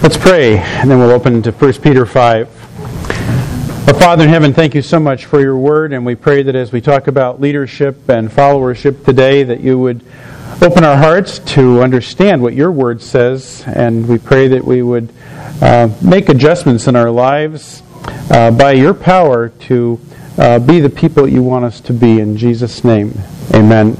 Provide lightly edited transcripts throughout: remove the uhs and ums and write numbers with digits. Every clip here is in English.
Let's pray, and then we'll open to 1 Peter 5. Our Father in heaven, thank you so much for your word, and we pray that as we talk about leadership and followership today, that you would open our hearts to understand what your word says, and we pray that we would make adjustments in our lives by your power to be the people you want us to be. In Jesus' name, amen.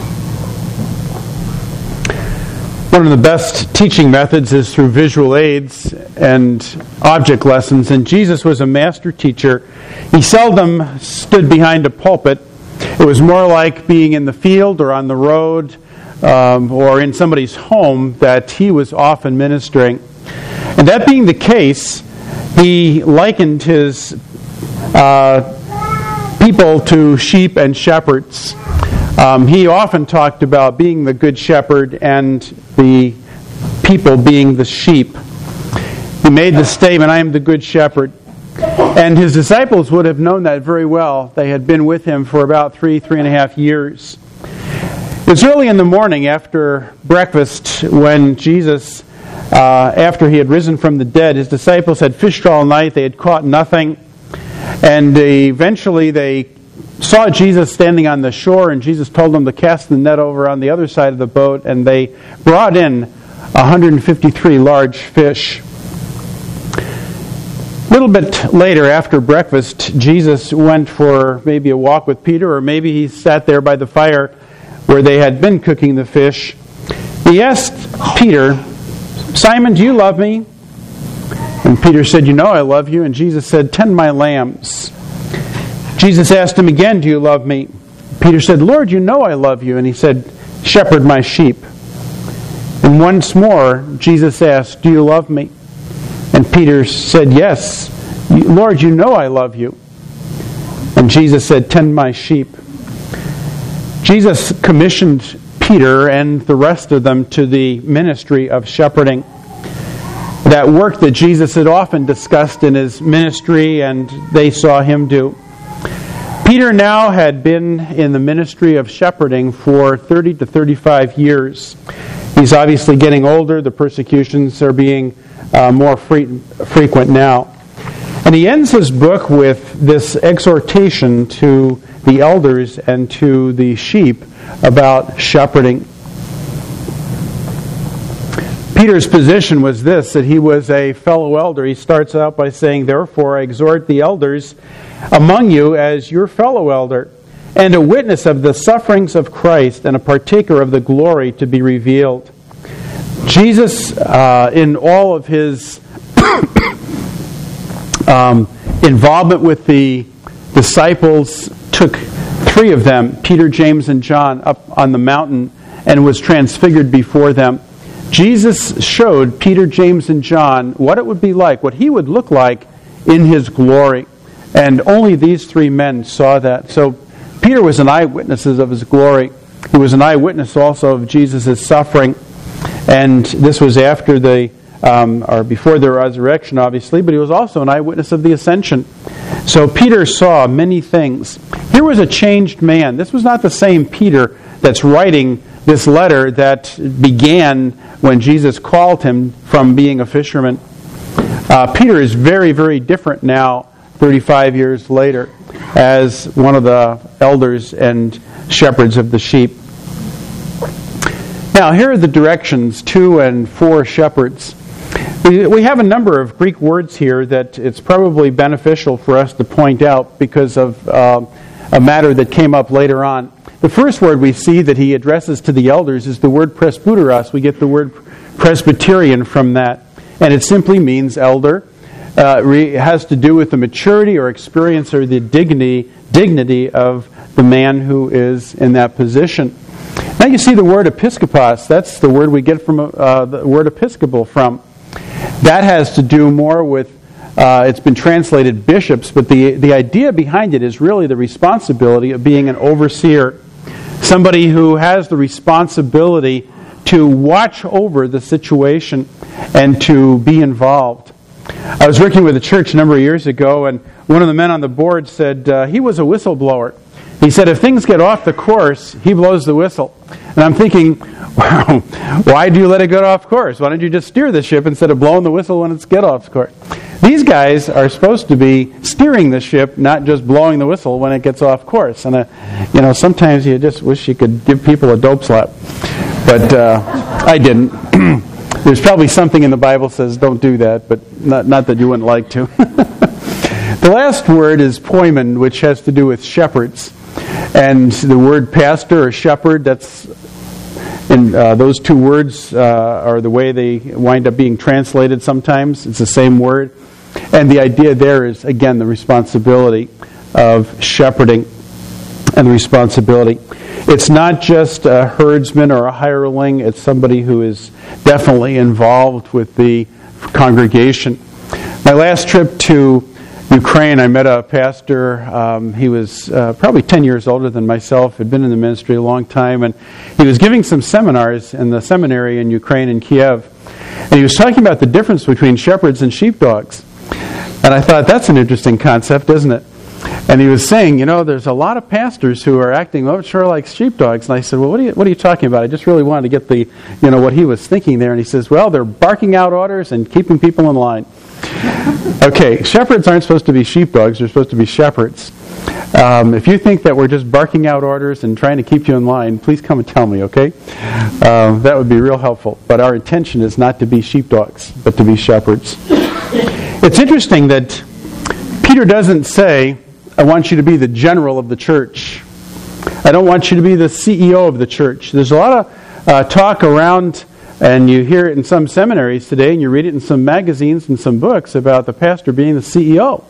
One of the best teaching methods is through visual aids and object lessons, and Jesus was a master teacher. He seldom stood behind a pulpit. It was more like being in the field or on the road or in somebody's home that he was often ministering. And that being the case, he likened his people to sheep and shepherds. He often talked about being the good shepherd and the people being the sheep. He made the statement, I am the good shepherd. And his disciples would have known that very well. They had been with him for about 3.5 years. It was early in the morning after breakfast when Jesus, after he had risen from the dead, his disciples had fished all night. They had caught nothing. And eventually they saw Jesus standing on the shore, and Jesus told them to cast the net over on the other side of the boat, and they brought in 153 large fish. A little bit later, after breakfast, Jesus went for maybe a walk with Peter, or maybe he sat there by the fire where they had been cooking the fish. He asked Peter, Simon, do you love me? And Peter said, you know I love you. And Jesus said, tend my lambs. Jesus asked him again, do you love me? Peter said, Lord, you know I love you. And he said, shepherd my sheep. And once more, Jesus asked, do you love me? And Peter said, yes. Lord, you know I love you. And Jesus said, tend my sheep. Jesus commissioned Peter and the rest of them to the ministry of shepherding. That work that Jesus had often discussed in his ministry and they saw him do. Peter now had been in the ministry of shepherding for 30 to 35 years. He's obviously getting older. The persecutions are being more frequent now. And he ends his book with this exhortation to the elders and to the sheep about shepherding. Peter's position was this, that he was a fellow elder. He starts out by saying, therefore I exhort the elders among you as your fellow elder, and a witness of the sufferings of Christ, and a partaker of the glory to be revealed. Jesus, in all of his involvement with the disciples, took 3 of them, Peter, James, and John, up on the mountain and was transfigured before them. Jesus showed Peter, James, and John what it would be like, what he would look like in his glory. And only these 3 men saw that. So Peter was an eyewitness of his glory. He was an eyewitness also of Jesus' suffering. And this was after or before the resurrection, obviously, but he was also an eyewitness of the ascension. So Peter saw many things. Here was a changed man. This was not the same Peter that's writing this letter that began when Jesus called him from being a fisherman. Peter is very, very different now, 35 years later, as one of the elders and shepherds of the sheep. Now, here are the directions to and for shepherds. We have a number of Greek words here that it's probably beneficial for us to point out because of a matter that came up later on. The first word we see that he addresses to the elders is the word presbyteros. We get the word Presbyterian from that, and it simply means elder. It has to do with the maturity or experience or the dignity of the man who is in that position. Now you see the word episkopos. That's the word we get from the word episcopal from. That has to do more with, it's been translated bishops, but the idea behind it is really the responsibility of being an overseer. Somebody who has the responsibility to watch over the situation and to be involved. I was working with a church a number of years ago, and one of the men on the board said he was a whistleblower. He said if things get off the course, he blows the whistle. And I'm thinking, why do you let it get off course? Why don't you just steer the ship instead of blowing the whistle when it's get off course? These guys are supposed to be steering the ship, not just blowing the whistle when it gets off course. And sometimes you just wish you could give people a dope slap, but I didn't. There's probably something in the Bible that says don't do that, but not that you wouldn't like to. The last word is poimen, which has to do with shepherds. And the word pastor or shepherd, those two words are the way they wind up being translated sometimes. It's the same word. And the idea there is, again, the responsibility of shepherding and the responsibility. It's not just a herdsman or a hireling. It's somebody who is definitely involved with the congregation. My last trip to Ukraine, I met a pastor. He was probably 10 years older than myself, had been in the ministry a long time, and he was giving some seminars in the seminary in Ukraine, in Kiev. And he was talking about the difference between shepherds and sheepdogs. And I thought, that's an interesting concept, isn't it? And he was saying, there's a lot of pastors who are acting sure like sheepdogs. And I said, well, what are you talking about? I just really wanted to get what he was thinking there. And he says, well, they're barking out orders and keeping people in line. Okay, shepherds aren't supposed to be sheepdogs. They're supposed to be shepherds. If you think that we're just barking out orders and trying to keep you in line, please come and tell me, okay? That would be real helpful. But our intention is not to be sheepdogs, but to be shepherds. It's interesting that Peter doesn't say, I want you to be the general of the church. I don't want you to be the CEO of the church. There's a lot of talk around, and you hear it in some seminaries today, and you read it in some magazines and some books about the pastor being the CEO.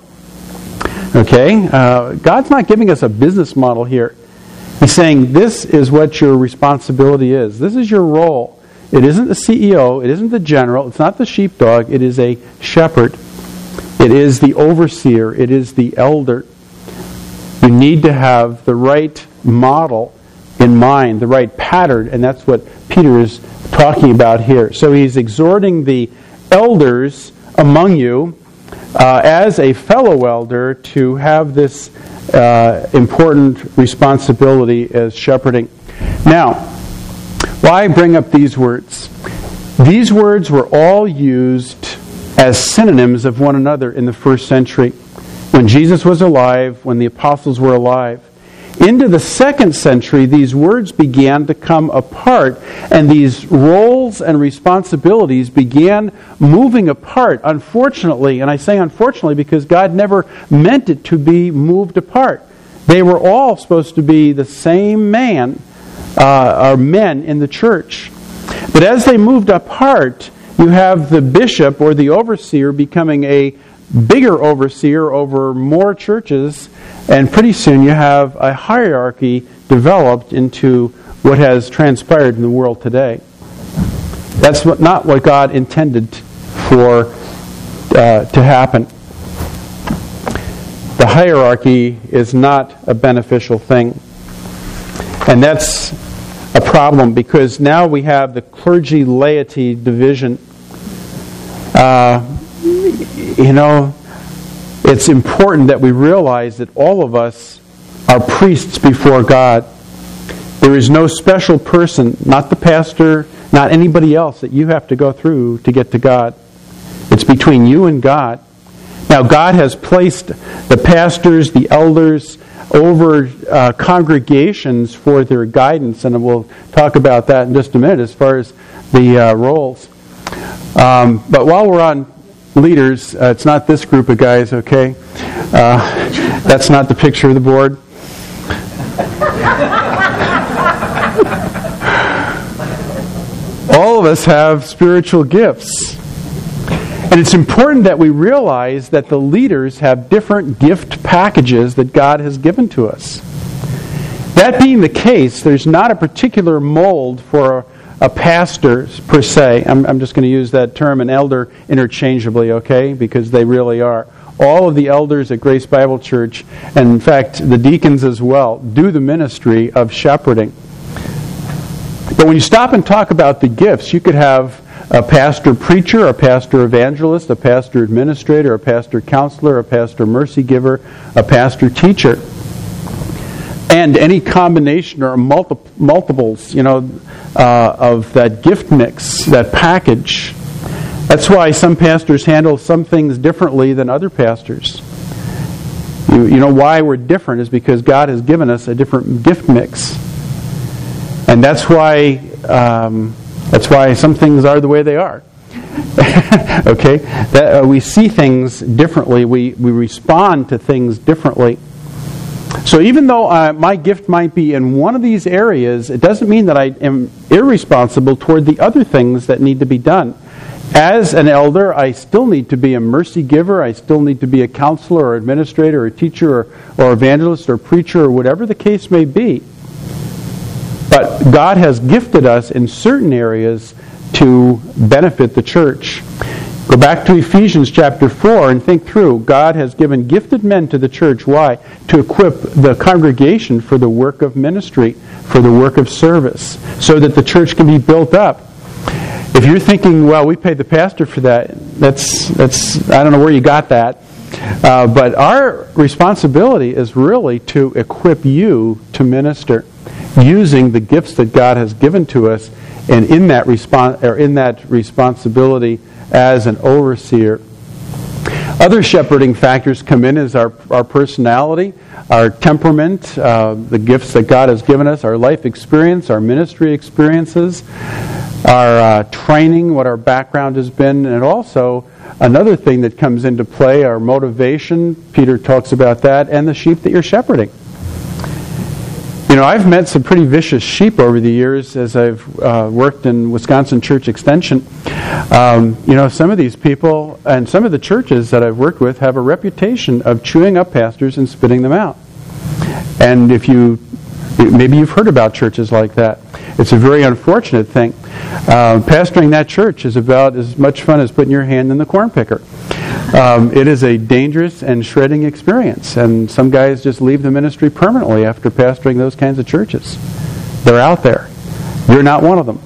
Okay? God's not giving us a business model here. He's saying this is what your responsibility is. This is your role. It isn't the CEO. It isn't the general. It's not the sheepdog. It is a shepherd. It is the overseer. It is the elder. You need to have the right model in mind, the right pattern, and that's what Peter is talking about here. So he's exhorting the elders among you as a fellow elder to have this important responsibility as shepherding. Now, why bring up these words? These words were all used as synonyms of one another in the first century. When Jesus was alive, when the apostles were alive. Into the second century, these words began to come apart, and these roles and responsibilities began moving apart, unfortunately. And I say unfortunately because God never meant it to be moved apart. They were all supposed to be the same man, or men in the church. But as they moved apart, you have the bishop or the overseer becoming a bigger overseer over more churches, and pretty soon you have a hierarchy developed into what has transpired in the world today. That's not what God intended for to happen. The hierarchy is not a beneficial thing. And that's a problem because now we have the clergy-laity division. It's important that we realize that all of us are priests before God. There is no special person, not the pastor, not anybody else, that you have to go through to get to God. It's between you and God. Now, God has placed the pastors, the elders, over congregations for their guidance, and we'll talk about that in just a minute as far as the roles. But while we're on leaders, it's not this group of guys, okay? That's not the picture of the board. All of us have spiritual gifts. And it's important that we realize that the leaders have different gift packages that God has given to us. That being the case, there's not a particular mold for a pastor per se. I'm just going to use that term, an elder, interchangeably, okay? Because they really are. All of the elders at Grace Bible Church, and in fact the deacons as well, do the ministry of shepherding. But when you stop and talk about the gifts, you could have a pastor preacher, a pastor evangelist, a pastor administrator, a pastor counselor, a pastor mercy giver, a pastor teacher. and any combination or multiples, of that gift mix, that package. That's why some pastors handle some things differently than other pastors. You know why we're different is because God has given us a different gift mix. And that's why some things are the way they are. Okay? We see things differently. We respond to things differently. So even though my gift might be in one of these areas, it doesn't mean that I am irresponsible toward the other things that need to be done. As an elder, I still need to be a mercy giver. I still need to be a counselor or administrator or teacher or evangelist or preacher or whatever the case may be. But God has gifted us in certain areas to benefit the church. Go back to Ephesians chapter 4 and think through. God has given gifted men to the church. Why? To equip the congregation for the work of ministry, for the work of service, so that the church can be built up. If you're thinking, well, we paid the pastor for that, that's I don't know where you got that. But our responsibility is really to equip you to minister, using the gifts that God has given to us, and in that responsibility as an overseer. Other shepherding factors come in as our personality, our temperament, the gifts that God has given us, our life experience, our ministry experiences, our training, what our background has been, and also another thing that comes into play, our motivation. Peter talks about that, and the sheep that you're shepherding. I've met some pretty vicious sheep over the years as I've worked in Wisconsin Church Extension. Some of these people and some of the churches that I've worked with have a reputation of chewing up pastors and spitting them out. And maybe you've heard about churches like that. It's a very unfortunate thing. Pastoring that church is about as much fun as putting your hand in the corn picker. It is a dangerous and shredding experience, and some guys just leave the ministry permanently after pastoring those kinds of churches. They're out there. You're not one of them.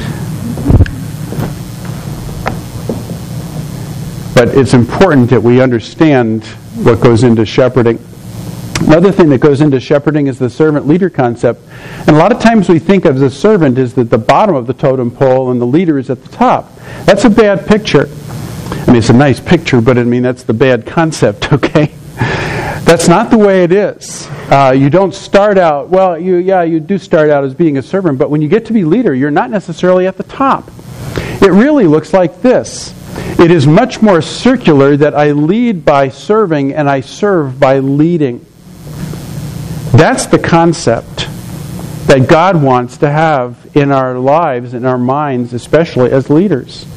But it's important that we understand what goes into shepherding. Another thing that goes into shepherding is the servant-leader concept. And a lot of times we think of the servant as at the bottom of the totem pole and the leader is at the top. That's a bad picture. It's a nice picture, but that's the bad concept, okay? That's not the way it is. You don't start out, you do start out as being a servant, but when you get to be leader, you're not necessarily at the top. It really looks like this. It is much more circular that I lead by serving and I serve by leading. That's the concept that God wants to have in our lives, in our minds, especially as leaders.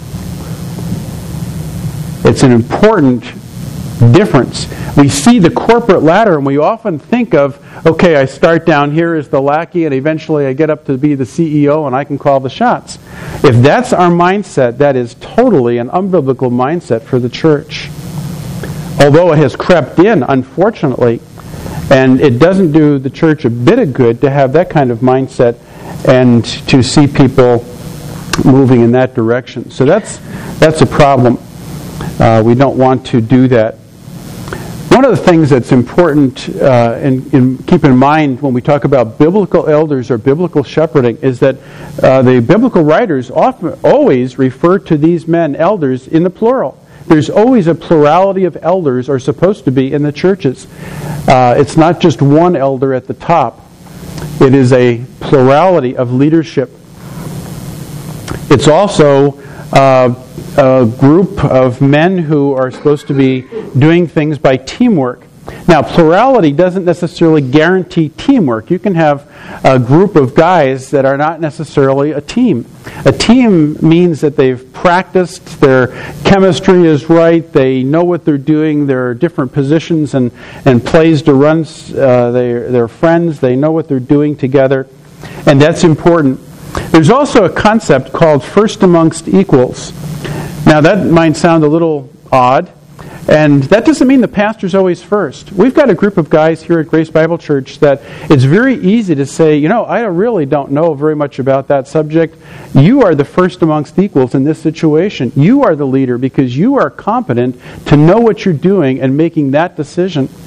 It's an important difference. We see the corporate ladder and we often think of, okay, I start down here as the lackey and eventually I get up to be the CEO and I can call the shots. If that's our mindset, that is totally an unbiblical mindset for the church. Although it has crept in, unfortunately, and it doesn't do the church a bit of good to have that kind of mindset and to see people moving in that direction. So that's a problem. We don't want to do that. One of the things that's important and keep in mind when we talk about biblical elders or biblical shepherding is that the biblical writers always refer to these men, elders, in the plural. There's always a plurality of elders, or supposed to be, in the churches. It's not just one elder at the top. It is a plurality of leadership. It's also a group of men who are supposed to be doing things by teamwork. Now, plurality doesn't necessarily guarantee teamwork. You can have a group of guys that are not necessarily a team. A team means that they've practiced, their chemistry is right, they know what they're doing, there are different positions and plays to run, they're friends, they know what they're doing together, and that's important. There's also a concept called first amongst equals. Now, that might sound a little odd, and that doesn't mean the pastor's always first. We've got a group of guys here at Grace Bible Church that it's very easy to say, I really don't know very much about that subject. You are the first amongst equals in this situation. You are the leader because you are competent to know what you're doing and making that decision.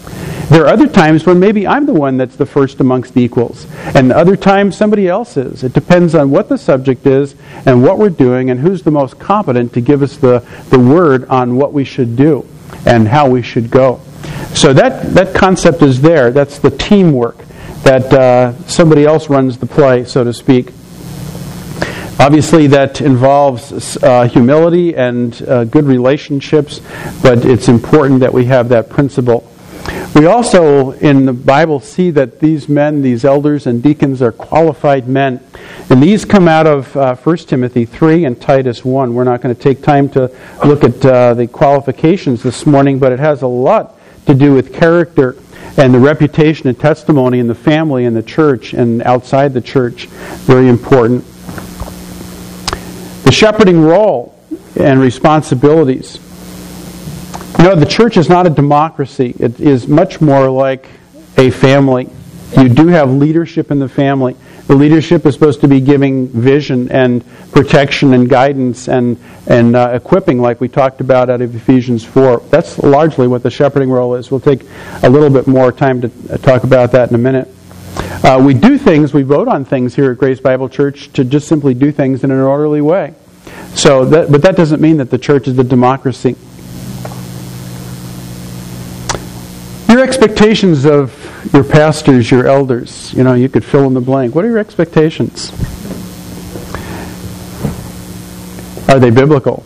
There are other times when maybe I'm the one that's the first amongst equals, and other times somebody else is. It depends on what the subject is and what we're doing and who's the most competent to give us the word on what we should do and how we should go. So that concept is there. That's the teamwork, that somebody else runs the play, so to speak. Obviously, that involves humility and good relationships, but it's important that we have that principle. We also, in the Bible, see that these men, these elders and deacons, are qualified men. And these come out of 1 Timothy 3 and Titus 1. We're not going to take time to look at the qualifications this morning, but it has a lot to do with character and the reputation and testimony in the family and the church and outside the church. Very important. The shepherding role and responsibilities. You know, the church is not a democracy. It is much more like a family. You do have leadership in the family. The leadership is supposed to be giving vision and protection and guidance and equipping, like we talked about out of Ephesians 4. That's largely what the shepherding role is. We'll take a little bit more time to talk about that in a minute. We do things, we vote on things here at Grace Bible Church to just simply do things in an orderly way. But that doesn't mean that the church is a democracy. Your expectations of your pastors, your elders, you could fill in the blank. What are your expectations? Are they biblical?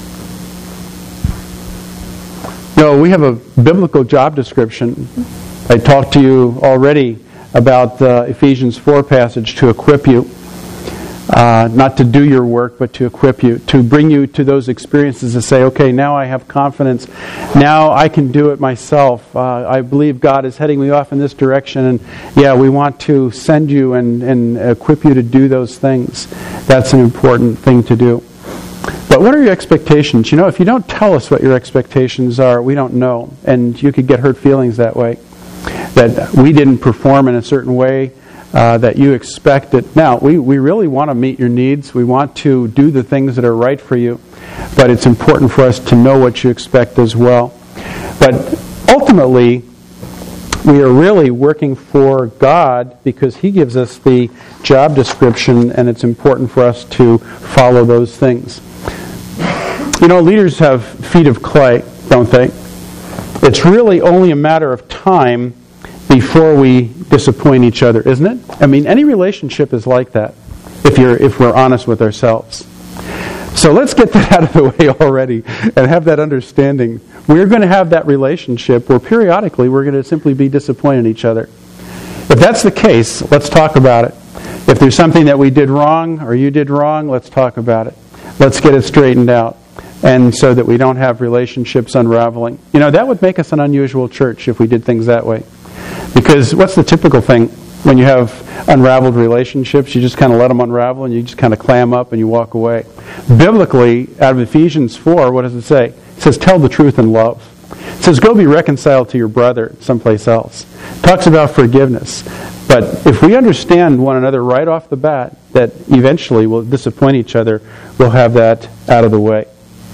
No, we have a biblical job description. I talked to you already about the Ephesians 4 passage, to equip you. Not to do your work, but to equip you, to bring you to those experiences to say, okay, now I have confidence. Now I can do it myself. I believe God is heading me off in this direction, and we want to send you and equip you to do those things. That's an important thing to do. But what are your expectations? If you don't tell us what your expectations are, we don't know. And you could get hurt feelings that way, that we didn't perform in a certain way that you expected. Now, we really want to meet your needs. We want to do the things that are right for you. But it's important for us to know what you expect as well. But ultimately, we are really working for God because He gives us the job description, and it's important for us to follow those things. Leaders have feet of clay, don't they? It's really only a matter of time before we disappoint each other, isn't it? I mean, any relationship is like that, if we're honest with ourselves. So let's get that out of the way already and have that understanding. We're going to have that relationship where periodically we're going to simply be disappointing each other. If that's the case, let's talk about it. If there's something that we did wrong or you did wrong, let's talk about it. Let's get it straightened out, and so that we don't have relationships unraveling. That would make us an unusual church if we did things that way. Because what's the typical thing when you have unraveled relationships? You just kind of let them unravel and you just kind of clam up and you walk away. Biblically, out of Ephesians 4, what does it say? It says, tell the truth in love. It says, go be reconciled to your brother someplace else. It talks about forgiveness. But if we understand one another right off the bat, that eventually we'll disappoint each other, we'll have that out of the way.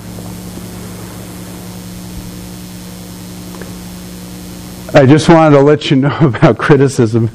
I just wanted to let you know about criticism.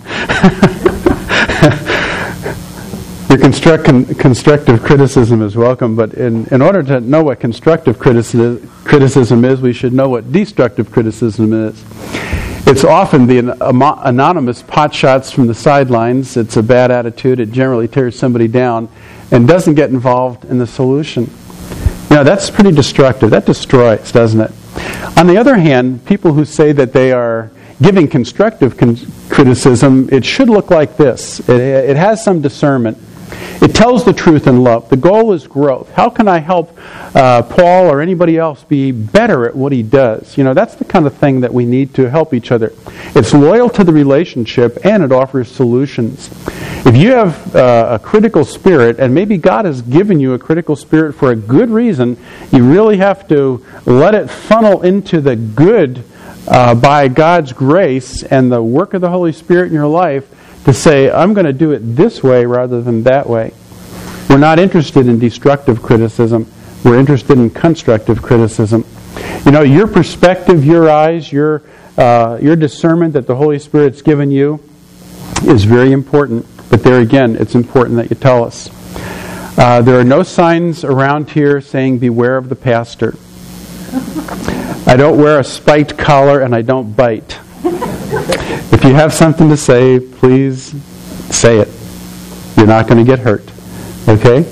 Your constructive criticism is welcome, but in order to know what constructive criticism is, we should know what destructive criticism is. It's often the anonymous pot shots from the sidelines. It's a bad attitude. It generally tears somebody down and doesn't get involved in the solution. That's pretty destructive. That destroys, doesn't it? On the other hand, people who say that they are giving constructive criticism, it should look like this. It has some discernment. It tells the truth in love. The goal is growth. How can I help Paul or anybody else be better at what he does? That's the kind of thing that we need to help each other. It's loyal to the relationship, and it offers solutions. If you have a critical spirit, and maybe God has given you a critical spirit for a good reason, you really have to let it funnel into the good by God's grace and the work of the Holy Spirit in your life to say, I'm going to do it this way rather than that way. We're not interested in destructive criticism. We're interested in constructive criticism. Your perspective, your eyes, your your discernment that the Holy Spirit's given you is very important. But there again, it's important that you tell us. There are no signs around here saying, beware of the pastor. I don't wear a spiked collar and I don't bite. If you have something to say, please say it. You're not going to get hurt. Okay?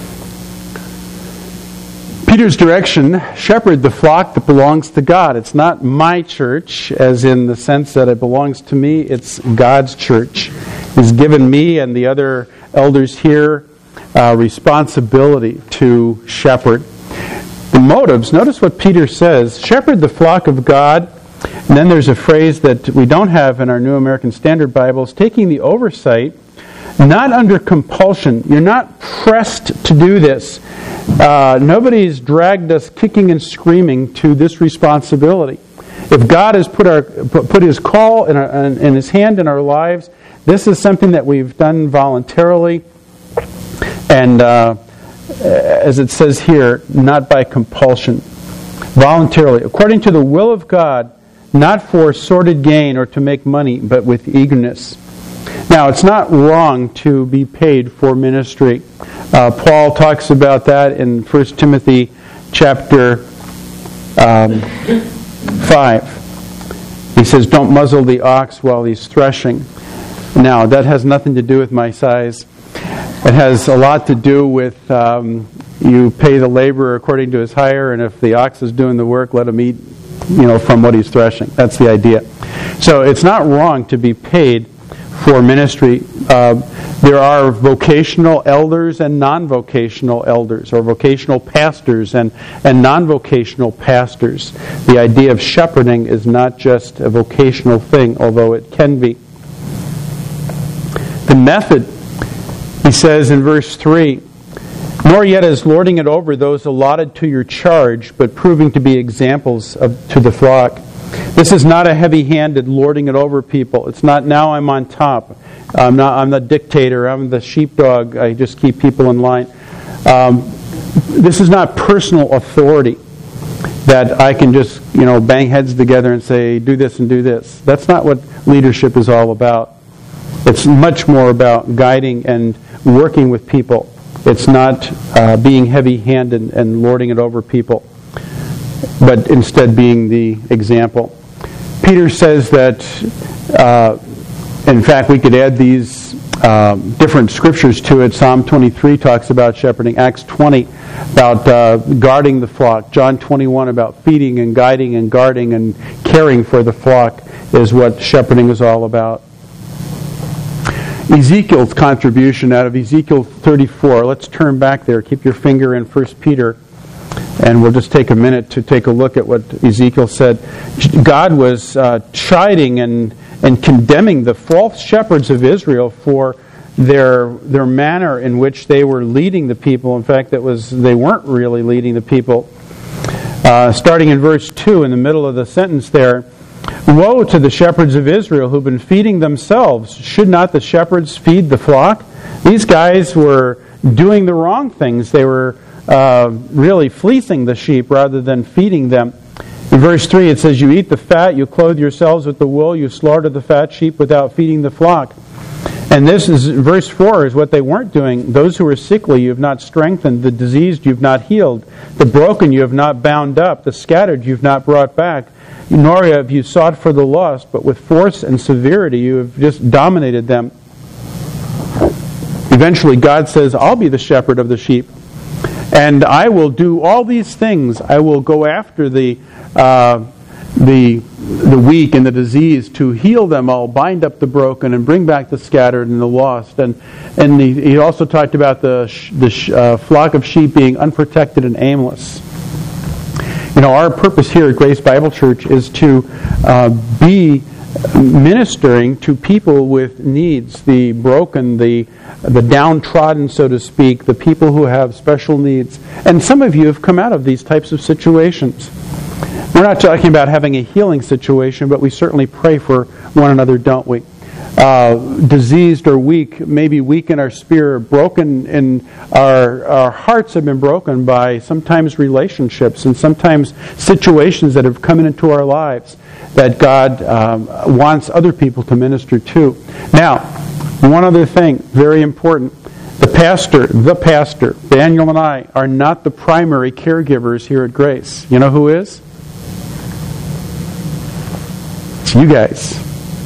Peter's direction, shepherd the flock that belongs to God. It's not my church, as in the sense that it belongs to me. It's God's church. He's given me and the other elders here responsibility to shepherd. The motives, notice what Peter says, shepherd the flock of God. And then there's a phrase that we don't have in our New American Standard Bibles, taking the oversight, not under compulsion. You're not pressed to do this. Nobody's dragged us kicking and screaming to this responsibility. If God has put His call in His hand in our lives, this is something that we've done voluntarily, and as it says here, not by compulsion. Voluntarily, according to the will of God, not for sordid gain or to make money, but with eagerness. Now, it's not wrong to be paid for ministry. Paul talks about that in 1 Timothy chapter 5. He says, don't muzzle the ox while he's threshing. Now, that has nothing to do with my size. It has a lot to do with you pay the laborer according to his hire, and if the ox is doing the work, let him eat from what he's threshing. That's the idea. So it's not wrong to be paid for ministry. There are vocational elders and non-vocational elders, or vocational pastors and non-vocational pastors. The idea of shepherding is not just a vocational thing, although it can be. The method, he says in verse 3, nor yet as lording it over those allotted to your charge, but proving to be examples to the flock. This is not a heavy-handed lording it over people. It's not, now I'm on top. I'm the dictator. I'm the sheepdog. I just keep people in line. This is not personal authority that I can just, bang heads together and say, do this and do this. That's not what leadership is all about. It's much more about guiding and working with people. It's not being heavy-handed and lording it over people, but instead being the example. Peter says that, in fact, we could add these different scriptures to it. Psalm 23 talks about shepherding. Acts 20 about guarding the flock. John 21 about feeding and guiding and guarding and caring for the flock is what shepherding is all about. Ezekiel's contribution out of Ezekiel 34. Let's turn back there. Keep your finger in 1 Peter. And we'll just take a minute to take a look at what Ezekiel said. God was chiding and condemning the false shepherds of Israel for their manner in which they were leading the people. In fact, they weren't really leading the people. Starting in verse 2, in the middle of the sentence there, woe to the shepherds of Israel who've been feeding themselves. Should not the shepherds feed the flock? These guys were doing the wrong things. They were really fleecing the sheep rather than feeding them. In verse 3 it says, you eat the fat, you clothe yourselves with the wool, you slaughter the fat sheep without feeding the flock. And this is, verse 4 is what they weren't doing. Those who are sickly you have not strengthened, the diseased you have not healed, the broken you have not bound up, the scattered you have not brought back, nor have you sought for the lost, but with force and severity you have just dominated them. Eventually God says, I'll be the shepherd of the sheep. And I will do all these things. I will go after the weak and the diseased to heal them all, bind up the broken, and bring back the scattered and the lost. And he also talked about the flock of sheep being unprotected and aimless. Our purpose here at Grace Bible Church is to be ministering to people with needs, the broken, the downtrodden, so to speak, the people who have special needs. And some of you have come out of these types of situations. We're not talking about having a healing situation, but we certainly pray for one another, don't we? diseased or weak, maybe weak in our spirit, broken in our hearts have been broken by sometimes relationships and sometimes situations that have come into our lives that God wants other people to minister to. Now, one other thing, very important. The pastor, Daniel and I, are not the primary caregivers here at Grace. You know who is? It's you guys.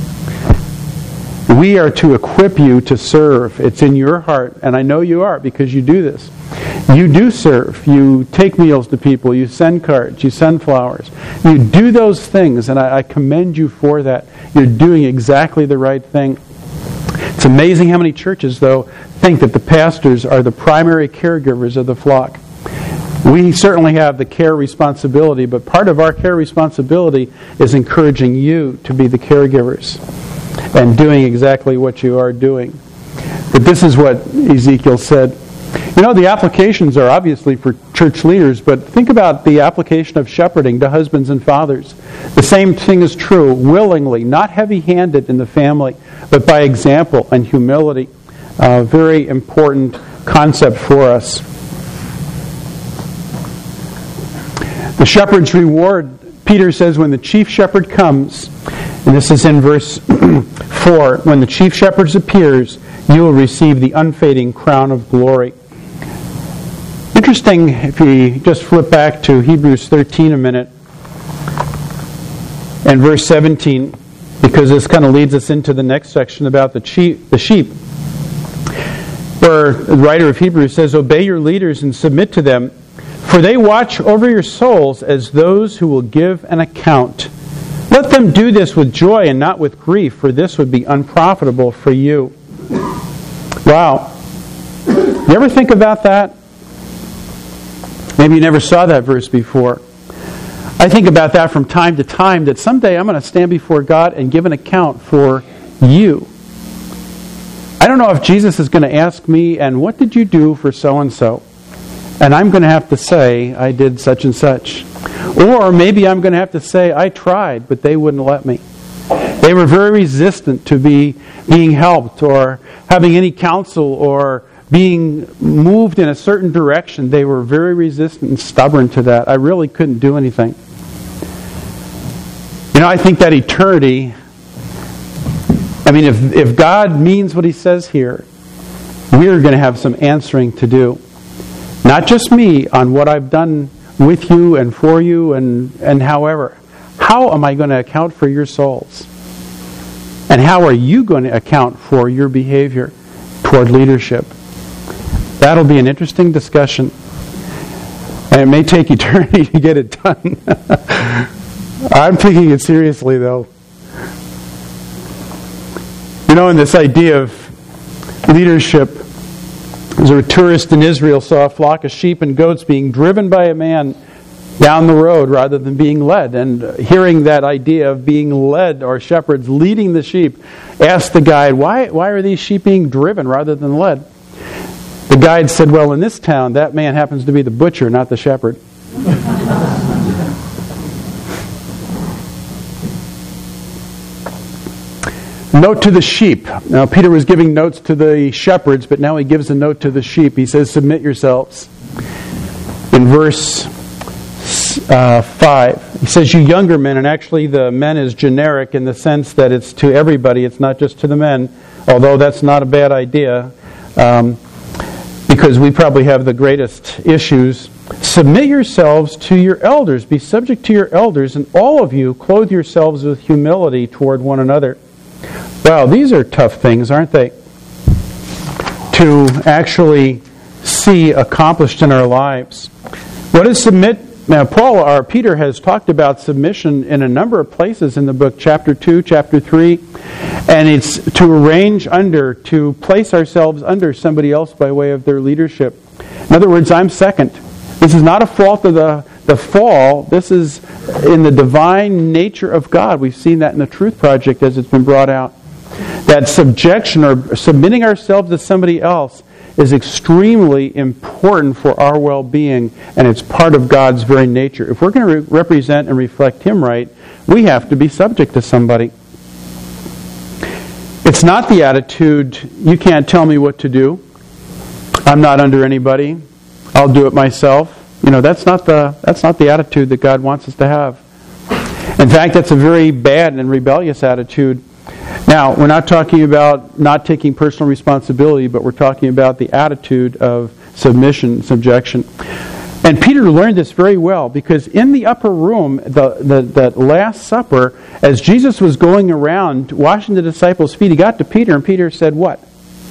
We are to equip you to serve. It's in your heart, and I know you are because you do this. You do serve. You take meals to people. You send cards. You send flowers. You do those things, and I commend you for that. You're doing exactly the right thing. It's amazing how many churches, though, think that the pastors are the primary caregivers of the flock. We certainly have the care responsibility, but part of our care responsibility is encouraging you to be the caregivers and doing exactly what you are doing. But this is what Ezekiel said. You know, the applications are obviously for church leaders, but think about the application of shepherding to husbands and fathers. The same thing is true, willingly, not heavy-handed in the family, but by example and humility. Very important concept for us. The shepherd's reward, Peter says, when the chief shepherd comes, and this is in verse 4, when the chief shepherd appears, you will receive the unfading crown of glory. Interesting, if we just flip back to Hebrews 13 a minute, and verse 17, because this kind of leads us into the next section about the sheep. Where the writer of Hebrews says, obey your leaders and submit to them, for they watch over your souls as those who will give an account. Let them do this with joy and not with grief, for this would be unprofitable for you. Wow. You ever think about that? Maybe you never saw that verse before. I think about that from time to time, that someday I'm going to stand before God and give an account for you. I don't know if Jesus is going to ask me, and what did you do for so-and-so? And I'm going to have to say, I did such and such. Or maybe I'm going to have to say, I tried, but they wouldn't let me. They were very resistant to being helped or having any counsel or being moved in a certain direction. They were very resistant and stubborn to that. I really couldn't do anything. You know, I think that eternity, I mean, if God means what He says here, we're going to have some answering to do. Not just me on what I've done with you and for you and however. How am I going to account for your souls? And how are you going to account for your behavior toward leadership? That'll be an interesting discussion. And it may take eternity to get it done. I'm taking it seriously, though. You know, in this idea of leadership, as a tourist in Israel saw a flock of sheep and goats being driven by a man down the road rather than being led. And hearing that idea of being led, or shepherds leading the sheep, asked the guide, why are these sheep being driven rather than led? The guide said, well, in this town, that man happens to be the butcher, not the shepherd. Note to the sheep. Now, Peter was giving notes to the shepherds, but now he gives a note to the sheep. He says, submit yourselves. In verse 5, he says, you younger men, and actually the men is generic in the sense that it's to everybody, it's not just to the men, although that's not a bad idea, because we probably have the greatest issues. Submit yourselves to your elders. Be subject to your elders, and all of you clothe yourselves with humility toward one another. Wow, these are tough things, aren't they? To actually see accomplished in our lives. What is submit? Now, Peter has talked about submission in a number of places in the book, chapter 2, chapter 3, and it's to arrange under, to place ourselves under somebody else by way of their leadership. In other words, I'm second. This is not a fault of the fall. This is in the divine nature of God. We've seen that in the Truth Project as it's been brought out. That subjection or submitting ourselves to somebody else is extremely important for our well-being, and it's part of God's very nature. If we're going to represent and reflect Him right, we have to be subject to somebody. It's not the attitude, you can't tell me what to do. I'm not under anybody. I'll do it myself. That's not the attitude that God wants us to have. In fact, that's a very bad and rebellious attitude. Now, we're not talking about not taking personal responsibility, but we're talking about the attitude of submission, subjection. And Peter learned this very well, because in the upper room, the Last Supper, as Jesus was going around washing the disciples' feet, he got to Peter, and Peter said, what?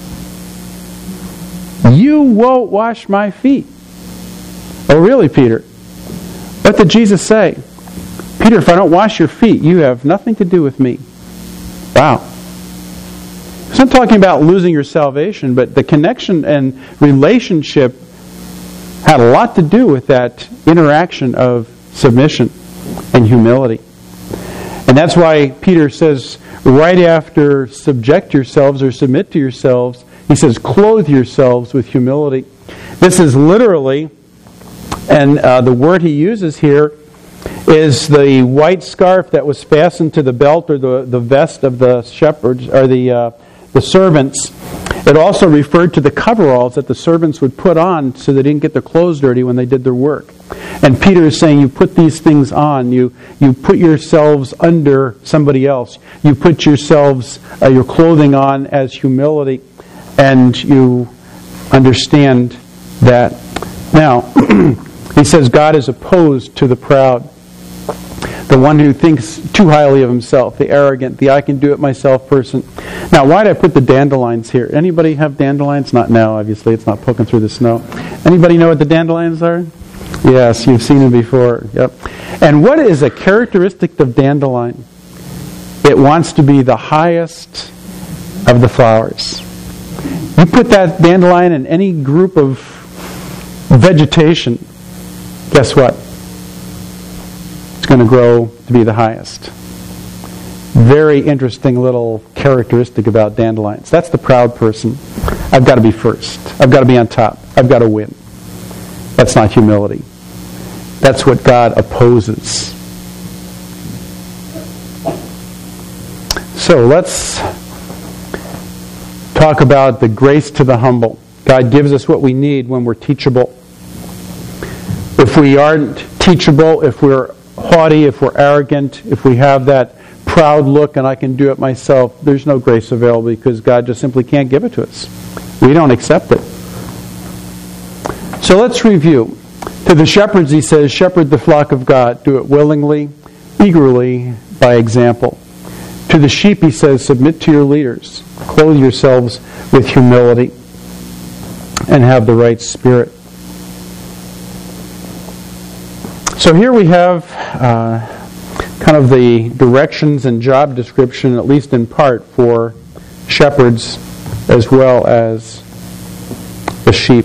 You won't wash my feet. Oh, really, Peter? What did Jesus say? Peter, if I don't wash your feet, you have nothing to do with me. Wow. He's not talking about losing your salvation, but the connection and relationship had a lot to do with that interaction of submission and humility. And that's why Peter says, right after subject yourselves or submit to yourselves, he says, clothe yourselves with humility. This is literally, and the word he uses here is the white scarf that was fastened to the belt or the vest of the shepherds or the servants. It also referred to the coveralls that the servants would put on so they didn't get their clothes dirty when they did their work. And Peter is saying, you put these things on. You put yourselves under somebody else. You put yourselves, your clothing on as humility. And you understand that. Now, he says God is opposed to the proud. The one who thinks too highly of himself, the arrogant, the I can do it myself person. Now, why did I put the dandelions here? Anybody have dandelions? Not now, obviously. It's not poking through the snow. Anybody know what the dandelions are? Yes, you've seen them before. Yep. And what is a characteristic of dandelion? It wants to be the highest of the flowers. You put that dandelion in any group of vegetation, guess what? It's going to grow to be the highest. Very interesting little characteristic about dandelions. That's the proud person. I've got to be first. I've got to be on top. I've got to win. That's not humility. That's what God opposes. So let's talk about the grace to the humble. God gives us what we need when we're teachable. If we aren't teachable, if we're haughty, if we're arrogant, if we have that proud look and I can do it myself, there's no grace available because God just simply can't give it to us. We don't accept it. So let's review. To the shepherds, he says, shepherd the flock of God. Do it willingly, eagerly, by example. To the sheep, he says, submit to your leaders. Clothe yourselves with humility and have the right spirit. So here we have kind of the directions and job description, at least in part, for shepherds as well as the sheep.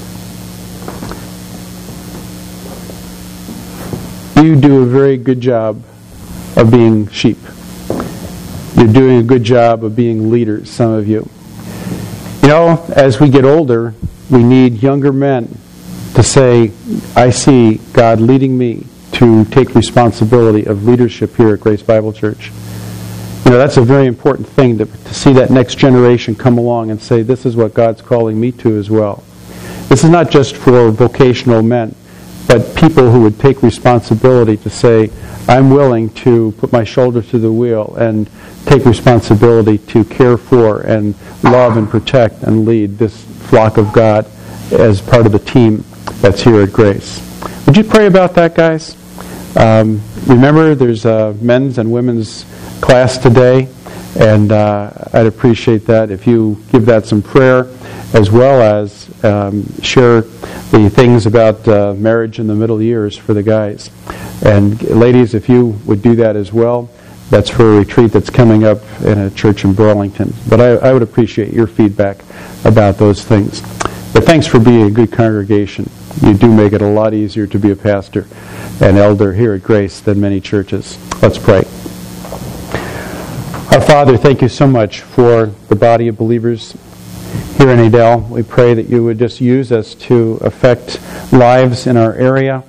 You do a very good job of being sheep. You're doing a good job of being leaders, some of you. You know, as we get older, we need younger men to say, I see God leading me to take responsibility of leadership here at Grace Bible Church. You know, that's a very important thing to see that next generation come along and say, this is what God's calling me to as well. This is not just for vocational men, but people who would take responsibility to say, I'm willing to put my shoulder to the wheel and take responsibility to care for and love and protect and lead this flock of God as part of the team that's here at Grace. Would you pray about that, guys? Remember, there's a men's and women's class today, and I'd appreciate that if you give that some prayer, as well as share the things about marriage in the middle years for the guys. And ladies, if you would do that as well, that's for a retreat that's coming up in a church in Burlington. But I would appreciate your feedback about those things. But thanks for being a good congregation. You do make it a lot easier to be a pastor and elder here at Grace than many churches. Let's pray. Our Father, thank you so much for the body of believers here in Adel. We pray that you would just use us to affect lives in our area.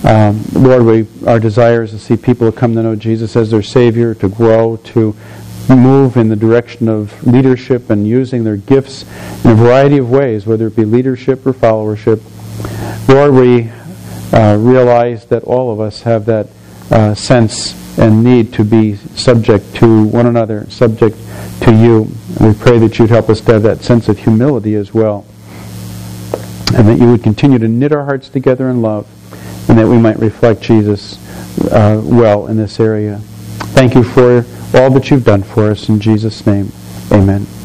Lord, our desire is to see people who come to know Jesus as their Savior, to grow, to move in the direction of leadership and using their gifts in a variety of ways, whether it be leadership or followership. Lord, we realize that all of us have that sense and need to be subject to one another, subject to you. We pray that you'd help us to have that sense of humility as well, and that you would continue to knit our hearts together in love, and that we might reflect Jesus well in this area. Thank you for all that you've done for us. In Jesus' name, amen.